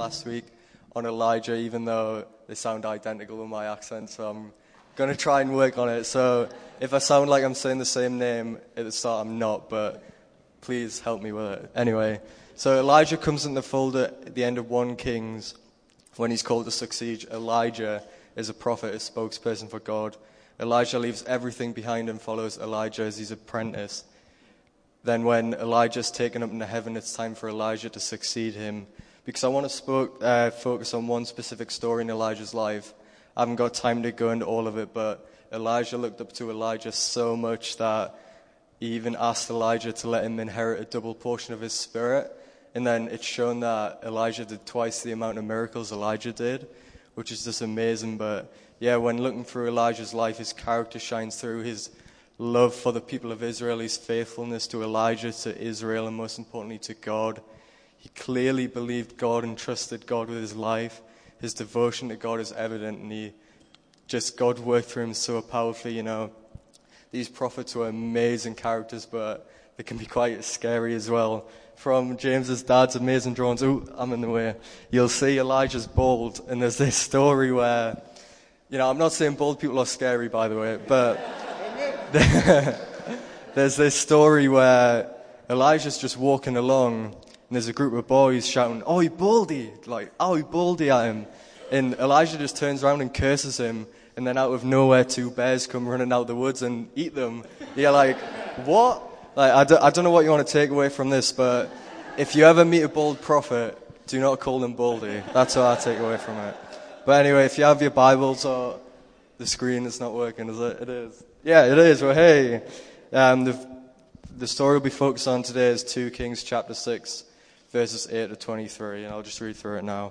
last week on Elijah, even though they sound identical with my accent, so I'm going to try and work on it. So if I sound like I'm saying the same name at the start, I'm not, but please help me with it. Anyway, so Elijah comes in the fold at the end of 1 Kings when he's called to succeed Elijah as a prophet, a spokesperson for God. Elijah leaves everything behind and follows Elijah as his apprentice. Then when Elijah's taken up into heaven, it's time for Elijah to succeed him. Because I want to focus on one specific story in Elijah's life. I haven't got time to go into all of it, but Elijah looked up to Elijah so much that he even asked Elijah to let him inherit a double portion of his spirit. And then it's shown that Elijah did twice the amount of miracles Elijah did, which is just amazing. But yeah, when looking through Elijah's life, his character shines through, his love for the people of Israel, his faithfulness to Elijah, to Israel, and most importantly to God. He clearly believed God and trusted God with his life. His devotion to God is evident, and God worked through him so powerfully, These prophets were amazing characters, but they can be quite scary as well. From James's dad's amazing drawings, I'm in the way, you'll see Elijah's bald, and there's this story where, I'm not saying bald people are scary, by the way, but there's this story where Elijah's just walking along, and there's a group of boys shouting, "Oi, baldy!" "Oi, baldy!" at him. And Elijah just turns around and curses him, and then out of nowhere, 2 bears come running out of the woods and eat them. You're like, what? I don't know what you want to take away from this, but if you ever meet a bald prophet, do not call them baldy. That's what I take away from it. But anyway, if you have your Bibles, or the screen is not working, is it? It is. Yeah, it is. Well, hey. The story we'll be focused on today is 2 Kings chapter 6, verses 8 to 23, and I'll just read through it now.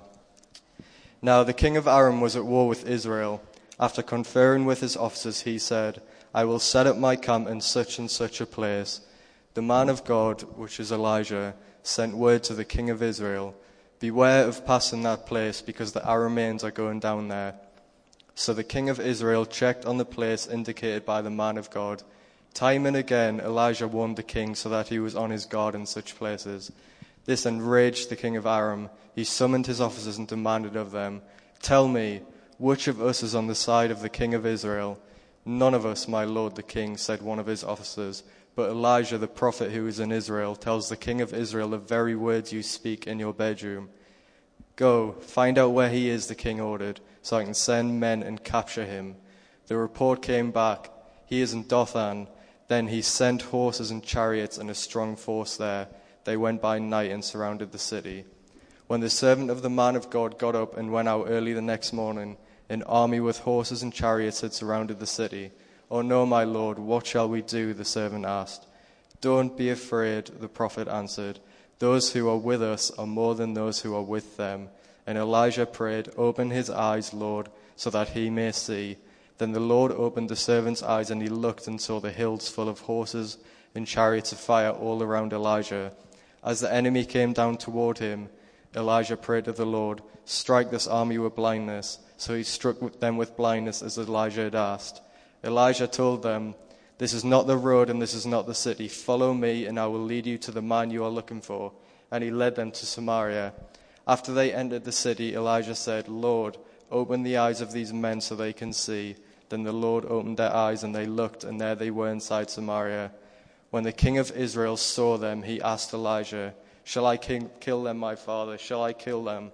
Now the king of Aram was at war with Israel. After conferring with his officers, he said, "I will set up my camp in such and such a place." The man of God, which is Elijah, sent word to the king of Israel, "Beware of passing that place, because the Arameans are going down there." So the king of Israel checked on the place indicated by the man of God. Time and again Elijah warned the king so that he was on his guard in such places. This enraged the king of Aram. He summoned his officers and demanded of them, "Tell me, which of us is on the side of the king of Israel?" "None of us, my lord the king," said one of his officers. "But Elijah the prophet who is in Israel tells the king of Israel the very words you speak in your bedroom." "Go, find out where he is," the king ordered, "so I can send men and capture him." The report came back, "He is in Dothan." Then he sent horses and chariots and a strong force there. They went by night and surrounded the city. When the servant of the man of God got up and went out early the next morning, an army with horses and chariots had surrounded the city. "Oh no, my lord, what shall we do?" the servant asked. "Don't be afraid," the prophet answered. "Those who are with us are more than those who are with them." And Elijah prayed, "Open his eyes, Lord, so that he may see." Then the Lord opened the servant's eyes, and he looked and saw the hills full of horses and chariots of fire all around Elijah. As the enemy came down toward him, Elijah prayed to the Lord, "Strike this army with blindness." So he struck them with blindness as Elijah had asked. Elijah told them, "This is not the road and this is not the city. Follow me and I will lead you to the man you are looking for." And he led them to Samaria. After they entered the city, Elijah said, "Lord, open the eyes of these men so they can see." Then the Lord opened their eyes and they looked, and there they were inside Samaria. When the king of Israel saw them, he asked Elijah, "Shall I kill them, my father? Shall I kill them?"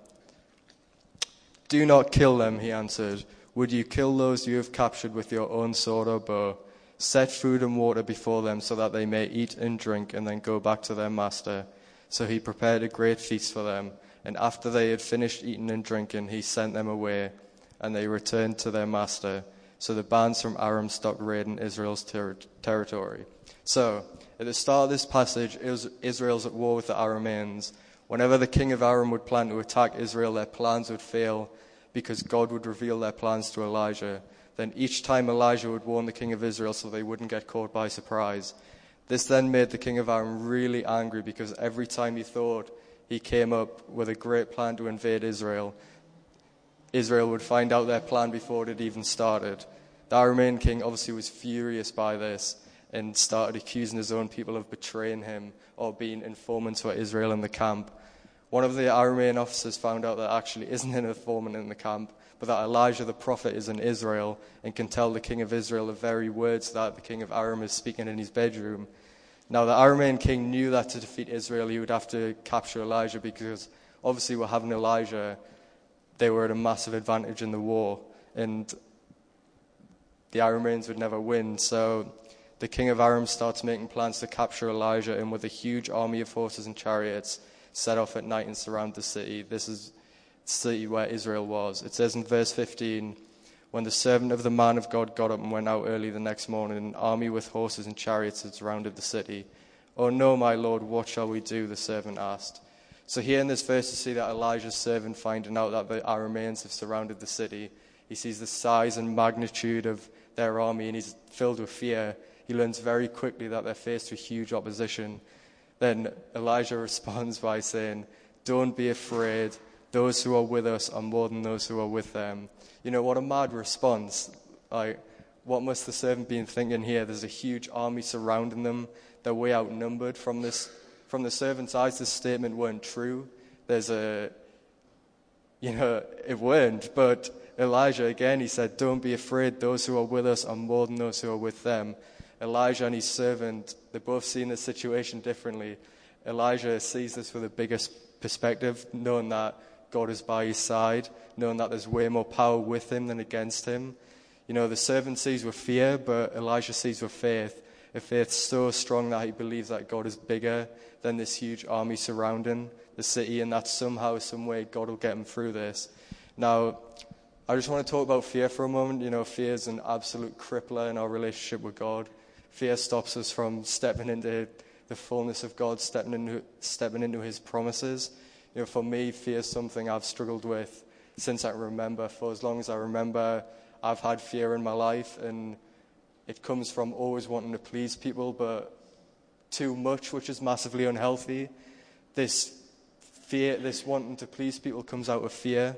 "Do not kill them," he answered. "Would you kill those you have captured with your own sword or bow? Set food and water before them so that they may eat and drink and then go back to their master." So he prepared a great feast for them, and after they had finished eating and drinking, he sent them away, and they returned to their master. So the bands from Aram stopped raiding Israel's territory. So, at the start of this passage, Israel's at war with the Arameans. Whenever the king of Aram would plan to attack Israel, their plans would fail because God would reveal their plans to Elijah. Then each time Elijah would warn the king of Israel so they wouldn't get caught by surprise. This then made the king of Aram really angry because every time he thought he came up with a great plan to invade Israel, Israel would find out their plan before it had even started. The Aramean king obviously was furious by this and started accusing his own people of betraying him or being informants for Israel in the camp. one of the Aramean officers found out that actually isn't an informant in the camp, but that Elijah the prophet is in Israel and can tell the king of Israel the very words that the king of Aram is speaking in his bedroom. Now, the Aramean king knew that to defeat Israel, he would have to capture Elijah, because obviously with having Elijah, they were at a massive advantage in the war, and the Arameans would never win. So the king of Aram starts making plans to capture Elijah, and with a huge army of horses and chariots, set off at night and surround the city. This is the city where Israel was. It says in verse 15, when the servant of the man of God got up and went out early the next morning, an army with horses and chariots had surrounded the city. "Oh no, my lord, what shall we do?" the servant asked. So here in this verse you see that Elijah's servant, finding out that the Arameans have surrounded the city, he sees the size and magnitude of their army and he's filled with fear. He learns very quickly that they're faced with huge opposition. Then Elijah responds by saying, "Don't be afraid. Those who are with us are more than those who are with them." You know, what a mad response. Like, what must the servant be thinking here? There's a huge army surrounding them. They're way outnumbered. From the servant's eyes, this statement weren't true. It weren't. But Elijah, again, he said, "Don't be afraid. Those who are with us are more than those who are with them." Elijah and his servant, they're both seeing the situation differently. Elijah sees this with a bigger perspective, knowing that God is by his side, knowing that there's way more power with him than against him. You know, the servant sees with fear, but Elijah sees with faith. A faith so strong that he believes that God is bigger than this huge army surrounding the city, and that somehow, some way, God will get him through this. Now, I just want to talk about fear for a moment. You know, fear is an absolute crippler in our relationship with God. Fear stops us from stepping into the fullness of God, stepping into his promises. You know, for me, fear is something I've struggled with since I remember. For as long as I remember, I've had fear in my life, and it comes from always wanting to please people, but too much, which is massively unhealthy. This fear, this wanting to please people, comes out of fear.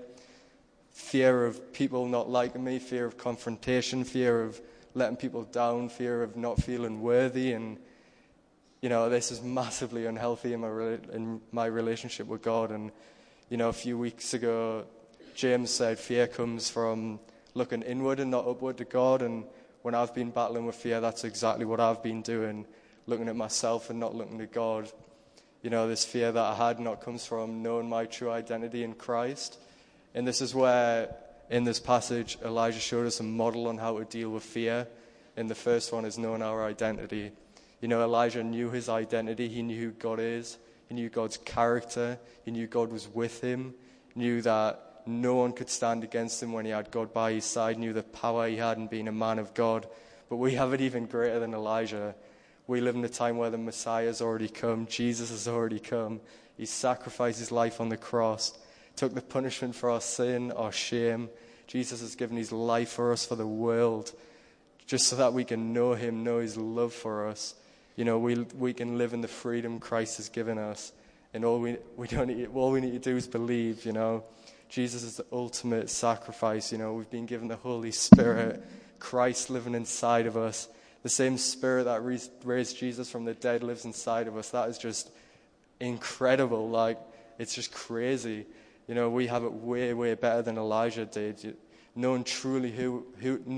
Fear of people not liking me, fear of confrontation, fear of letting people down, fear of not feeling worthy. And you know, this is massively unhealthy in my relationship with God. And, you know, a few weeks ago, James said fear comes from looking inward and not upward to God. And when I've been battling with fear, that's exactly what I've been doing, looking at myself and not looking to God. You know, this fear that I had not comes from knowing my true identity in Christ. And this is where, in this passage, Elijah showed us a model on how to deal with fear. And the first one is knowing our identity. You know, Elijah knew his identity. He knew who God is. He knew God's character. He knew God was with him. He knew that no one could stand against him when he had God by his side. He knew the power he had in being a man of God. But we have it even greater than Elijah. We live in a time where the Messiah has already come. Jesus has already come. He sacrificed his life on the cross, took the punishment for our sin, our shame. Jesus has given his life for us, for the world, just so that we can know him, know his love for us. You know, we can live in the freedom Christ has given us. And all we need to do is believe, you know. Jesus is the ultimate sacrifice, you know. We've been given the Holy Spirit, Christ living inside of us. The same Spirit that raised Jesus from the dead lives inside of us. That is just incredible. Like, it's just crazy. You know, we have it way, way better than Elijah did. Knowing truly who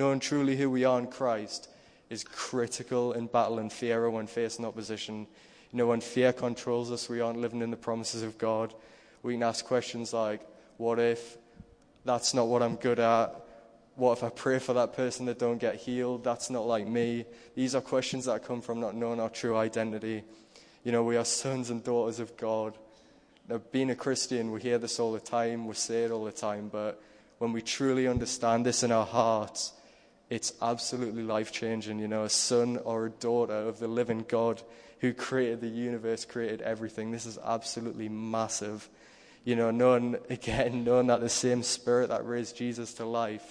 we are in Christ is critical in battle and fear or when facing opposition. You know, when fear controls us, we aren't living in the promises of God. We can ask questions like, what if that's not what I'm good at? What if I pray for that person that don't get healed? That's not like me. These are questions that come from not knowing our true identity. You know, we are sons and daughters of God. Now, being a Christian, we hear this all the time, we say it all the time, but when we truly understand this in our hearts, it's absolutely life-changing. You know, a son or a daughter of the living God who created the universe, created everything. This is absolutely massive. You know, knowing that the same Spirit that raised Jesus to life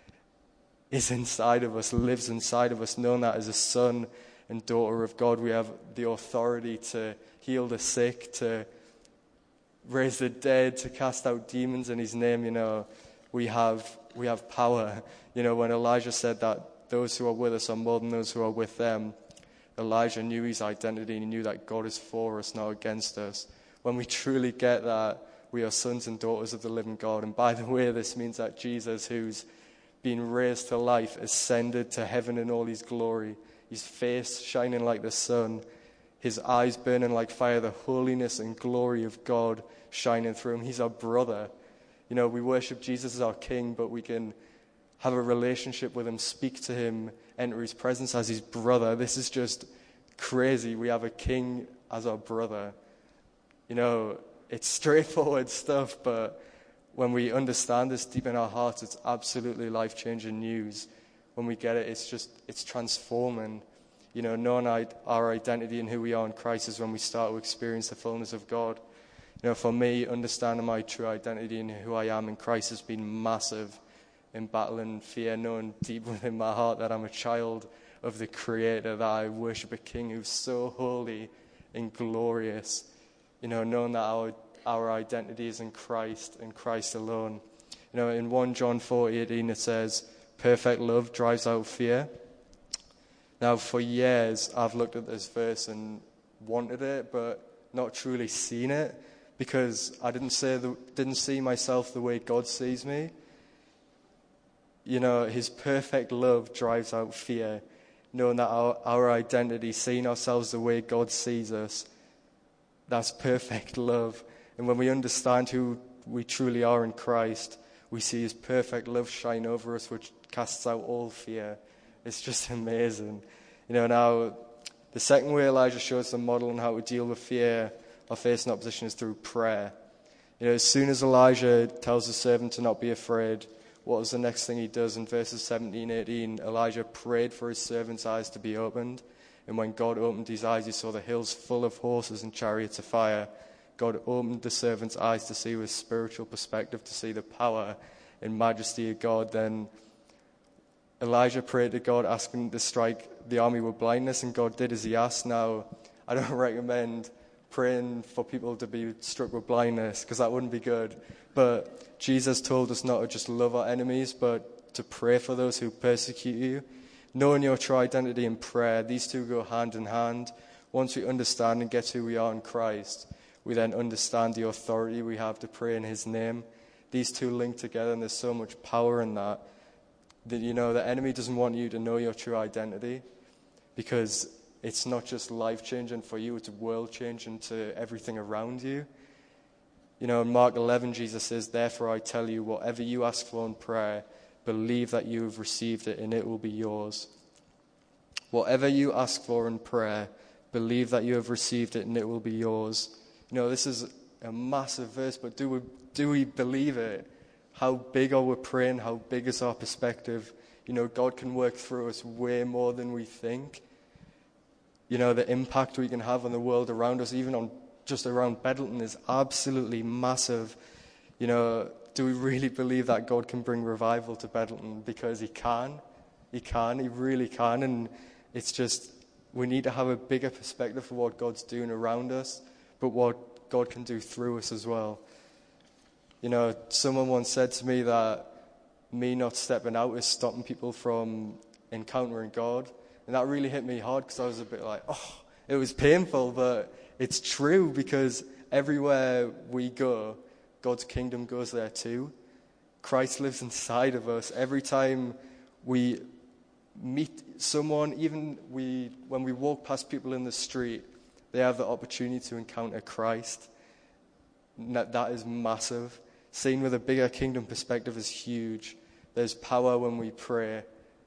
is inside of us, lives inside of us, knowing that as a son and daughter of God, we have the authority to heal the sick, to raise the dead, to cast out demons in his name. You know, we have power. You know, when Elijah said that those who are with us are more than those who are with them, Elijah knew his identity and he knew that God is for us, not against us. when we truly get that we are sons and daughters of the living God. And by the way, this means that Jesus, who's been raised to life, ascended to heaven in all his glory, his face shining like the sun, his eyes burning like fire, the holiness and glory of God shining through him. He's our brother. You know, we worship Jesus as our king, but we can have a relationship with him, speak to him, enter his presence as his brother. This is just crazy. We have a king as our brother. You know, it's straightforward stuff, but when we understand this deep in our hearts, it's absolutely life-changing news. When we get it, it's transforming. You know, knowing our identity and who we are in Christ is when we start to experience the fullness of God. You know, for me, understanding my true identity and who I am in Christ has been massive in battling fear, knowing deep within my heart that I'm a child of the Creator, that I worship a King who's so holy and glorious. You know, knowing that our identity is in Christ and Christ alone. You know, in 1 John 4:18 it says, perfect love drives out fear. Now, for years, I've looked at this verse and wanted it, but not truly seen it, because I didn't see myself the way God sees me. You know, his perfect love drives out fear, knowing that our identity, seeing ourselves the way God sees us, that's perfect love. And when we understand who we truly are in Christ, we see his perfect love shine over us, which casts out all fear. It's just amazing. You know, now, the second way Elijah shows the model on how to deal with fear or facing opposition is through prayer. You know, as soon as Elijah tells the servant to not be afraid, what was the next thing he does? In verses 17-18, Elijah prayed for his servant's eyes to be opened. And when God opened his eyes, he saw the hills full of horses and chariots of fire. God opened the servant's eyes to see with spiritual perspective, to see the power and majesty of God. Then Elijah prayed to God, asking to strike the army with blindness, and God did as he asked. Now, I don't recommend praying for people to be struck with blindness, because that wouldn't be good. But Jesus told us not to just love our enemies, but to pray for those who persecute you. Knowing your true identity in prayer, these two go hand in hand. Once we understand and get who we are in Christ, we then understand the authority we have to pray in his name. These two link together, and there's so much power in that. That, you know, the enemy doesn't want you to know your true identity, because it's not just life-changing for you, it's world-changing to everything around you. You know, in Mark 11, Jesus says, therefore I tell you, whatever you ask for in prayer, believe that you have received it and it will be yours. Whatever you ask for in prayer, believe that you have received it and it will be yours. You know, this is a massive verse, but do we believe it? How big are we praying? How big is our perspective? You know, God can work through us way more than we think. You know, the impact we can have on the world around us, even on just around Bedlington, is absolutely massive. You know, do we really believe that God can bring revival to Bedlington? Because he can. He really can. And it's just, we need to have a bigger perspective for what God's doing around us, but what God can do through us as well. You know, someone once said to me that me not stepping out is stopping people from encountering God. And that really hit me hard, because I was a bit like, oh, it was painful, but it's true, because everywhere we go, God's kingdom goes there too. Christ lives inside of us. Every time we meet someone, even when we walk past people in the street, they have the opportunity to encounter Christ. That is massive. Seen with a bigger kingdom perspective is huge. There's power when we pray.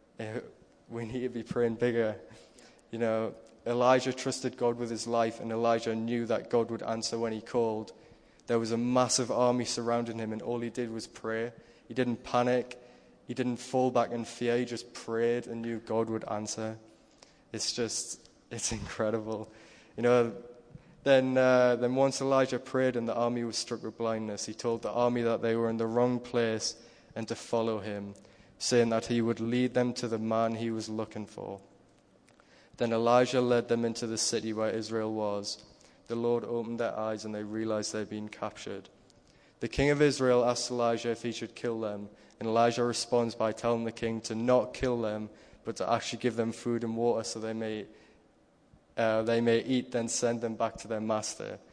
We need to be praying bigger. You know, Elijah trusted God with his life, and Elijah knew that God would answer when he called. There was a massive army surrounding him, and all he did was pray. He didn't panic. He didn't fall back in fear. He just prayed and knew God would answer. It's incredible. You know, then once Elijah prayed and the army was struck with blindness, he told the army that they were in the wrong place and to follow him, saying that he would lead them to the man he was looking for. Then Elijah led them into the city where Israel was. The Lord opened their eyes, and they realized they'd been captured. The king of Israel asked Elijah if he should kill them, and Elijah responds by telling the king to not kill them, but to actually give them food and water so they may eat, then send them back to their master.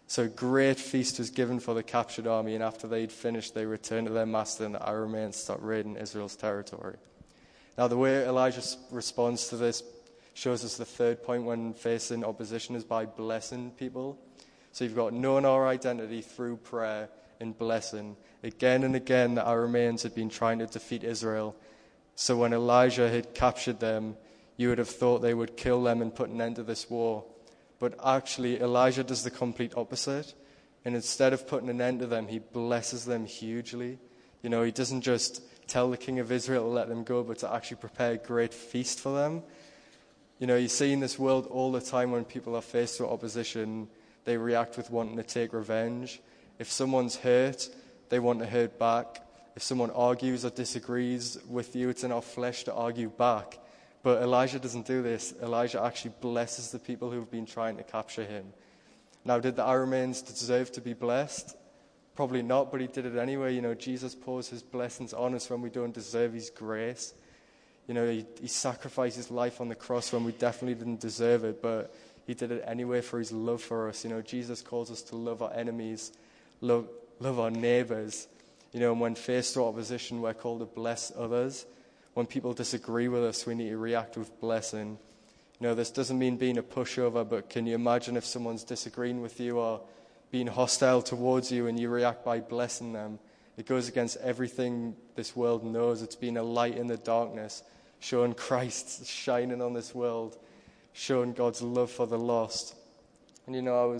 So a great feast was given for the captured army, and after they'd finished, they returned to their master, and the Arameans stopped raiding Israel's territory. Now, the way Elijah responds to this shows us the third point when facing opposition is by blessing people. So you've got knowing our identity through prayer and blessing. Again and again, the Arameans had been trying to defeat Israel. So when Elijah had captured them, you would have thought they would kill them and put an end to this war. But actually, Elijah does the complete opposite. And instead of putting an end to them, he blesses them hugely. You know, he doesn't just tell the king of Israel to let them go, but to actually prepare a great feast for them. You know, you see in this world all the time when people are faced with opposition, they react with wanting to take revenge. If someone's hurt, they want to hurt back. If someone argues or disagrees with you, it's in our flesh to argue back. But Elijah doesn't do this. Elijah actually blesses the people who've been trying to capture him. Now, did the Arameans deserve to be blessed? Probably not, but he did it anyway. You know, Jesus pours his blessings on us when we don't deserve his grace. You know, he sacrificed his life on the cross when we definitely didn't deserve it, but he did it anyway for his love for us. You know, Jesus calls us to love our enemies, love our neighbors. You know, and when faced with opposition, we're called to bless others. When people disagree with us, we need to react with blessing. You know, this doesn't mean being a pushover, but can you imagine if someone's disagreeing with you or being hostile towards you and you react by blessing them? It goes against everything this world knows. It's being a light in the darkness, showing Christ shining on this world, showing God's love for the lost. And you know,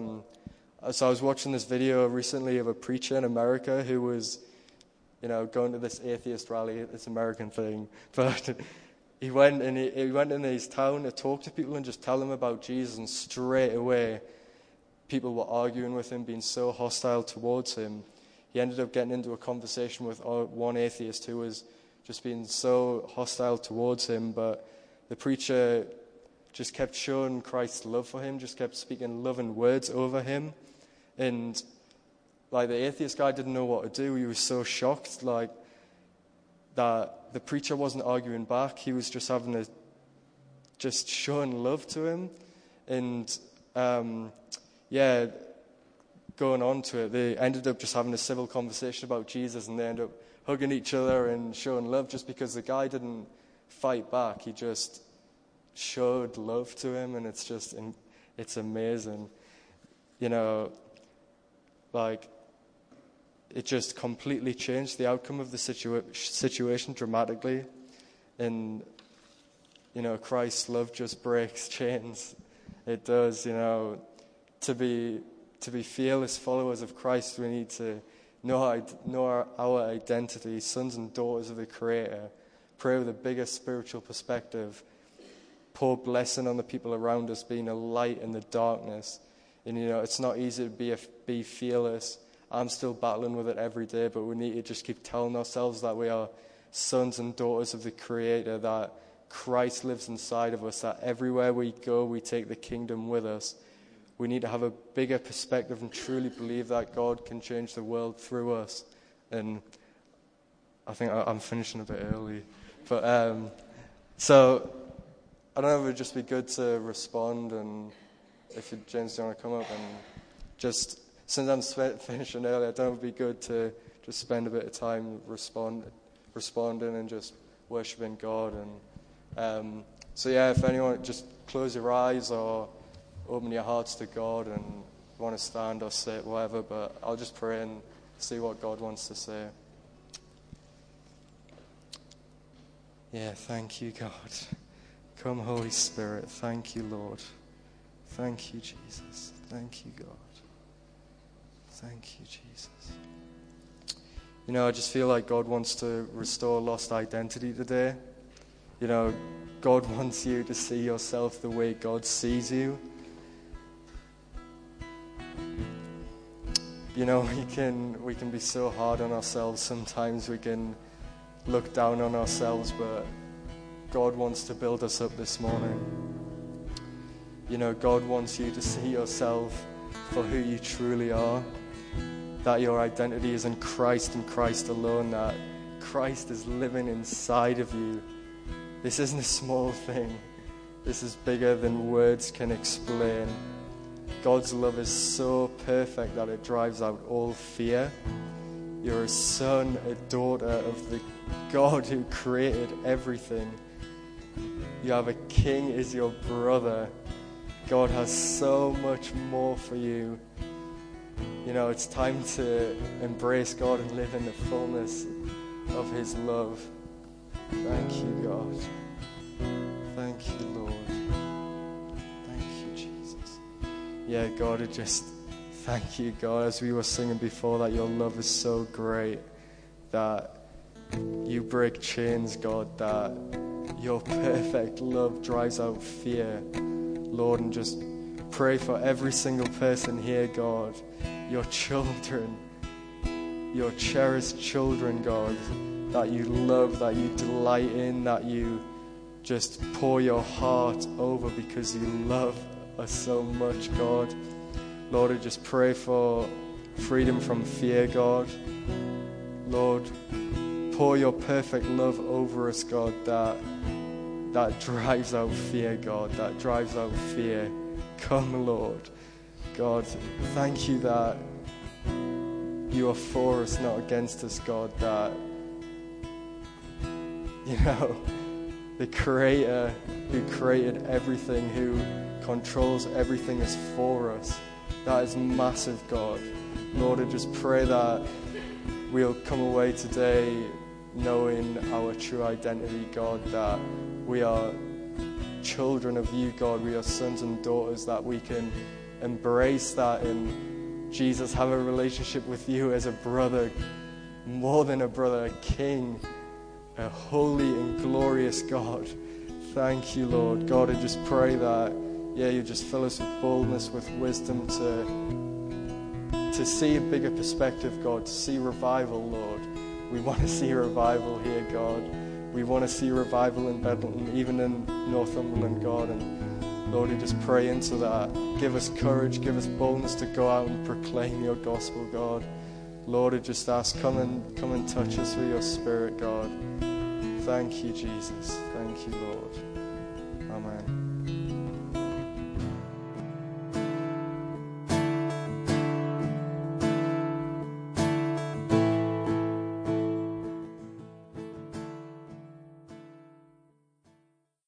I was watching this video recently of a preacher in America who was, you know, going to this atheist rally, this American thing. But he went in his town to talk to people and just tell them about Jesus, and straight away people were arguing with him, being so hostile towards him. He ended up getting into a conversation with one atheist who was just being so hostile towards him, but the preacher just kept showing Christ's love for him, just kept speaking loving words over him. And like, the atheist guy didn't know what to do. He was so shocked, like, that the preacher wasn't arguing back. He was just just showing love to him. And, going on to it, they ended up just having a civil conversation about Jesus, and they ended up hugging each other and showing love just because the guy didn't fight back. He just showed love to him, and it's amazing. You know, like, it just completely changed the outcome of the situation dramatically. And, you know, Christ's love just breaks chains. It does. You know, to be fearless followers of Christ, we need to know our identity, sons and daughters of the Creator, pray with a bigger spiritual perspective, pour blessing on the people around us, being a light in the darkness. And, you know, it's not easy to be fearless. I'm still battling with it every day, but we need to just keep telling ourselves that we are sons and daughters of the Creator, that Christ lives inside of us, that everywhere we go, we take the kingdom with us. We need to have a bigger perspective and truly believe that God can change the world through us. And I think I'm finishing a bit early. But so I don't know if it would just be good to respond, and if James, do you want to come up and just, since I'm finishing early, I don't know if it would be good to just spend a bit of time responding and just worshiping God. And so yeah, if anyone, just close your eyes or open your hearts to God and want to stand or sit, whatever, but I'll just pray and see what God wants to say. Yeah, thank you, God. Come, Holy Spirit. Thank you, Lord. Thank you, Jesus. Thank you, God. Thank you, Jesus. You know, I just feel like God wants to restore lost identity today. You know, God wants you to see yourself the way God sees you. You know, we can be so hard on ourselves sometimes. We can look down on ourselves, but God wants to build us up this morning. You know, God wants you to see yourself for who you truly are, that your identity is in Christ and Christ alone, that Christ is living inside of you. This isn't a small thing. This is bigger than words can explain. God's love is so perfect that it drives out all fear. You're a son, a daughter of the God who created everything. You have a king as your brother. God has so much more for you. You know, it's time to embrace God and live in the fullness of his love. Thank you, God. Thank you, Lord. Thank you, Jesus. Yeah, God, thank you, God, as we were singing before, that your love is so great, that you break chains, God, that your perfect love drives out fear, Lord, and just pray for every single person here, God, your children, your cherished children, God, that you love, that you delight in, that you just pour your heart over because you love us so much, God. Lord, I just pray for freedom from fear, God. Lord, pour your perfect love over us, God, that drives out fear, God, that drives out fear. Come, Lord. God, thank you that you are for us, not against us, God, that, you know, the Creator who created everything, who controls everything, is for us. That is massive, God. Lord, I just pray that we'll come away today knowing our true identity, God, that we are children of you, God. We are sons and daughters, that we can embrace that and, Jesus, have a relationship with you as a brother, more than a brother, a king, a holy and glorious God. Thank you, Lord. God, I just pray that, you just fill us with boldness, with wisdom to see a bigger perspective, God, to see revival, Lord. We want to see revival here, God. We want to see revival in Bedlam, even in Northumberland, God. And Lord, we just pray into that. Give us courage, give us boldness to go out and proclaim your gospel, God. Lord, I just ask, come and touch us with your Spirit, God. Thank you, Jesus. Thank you, Lord. Amen.